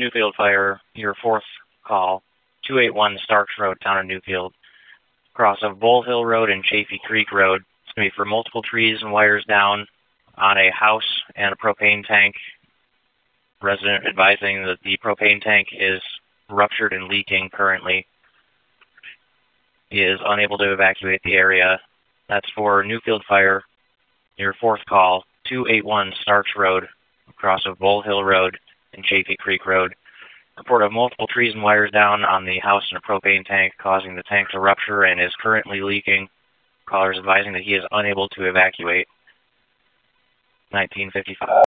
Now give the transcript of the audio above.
Newfield Fire, your fourth call, 281 Starks Road, Town of Newfield. Cross of Bull Hill Road and Chaffee Creek Road. It's going to be for multiple trees and wires down on a house and a propane tank. Resident advising that the propane tank is ruptured and leaking currently. He is unable to evacuate the area. That's for Newfield Fire, your fourth call, 281 Starks Road, across of Bull Hill Road and Chaffee Creek Road. Report of multiple trees and wires down on the house and a propane tank, causing the tank to rupture and is currently leaking. Caller is advising that he is unable to evacuate. 1955.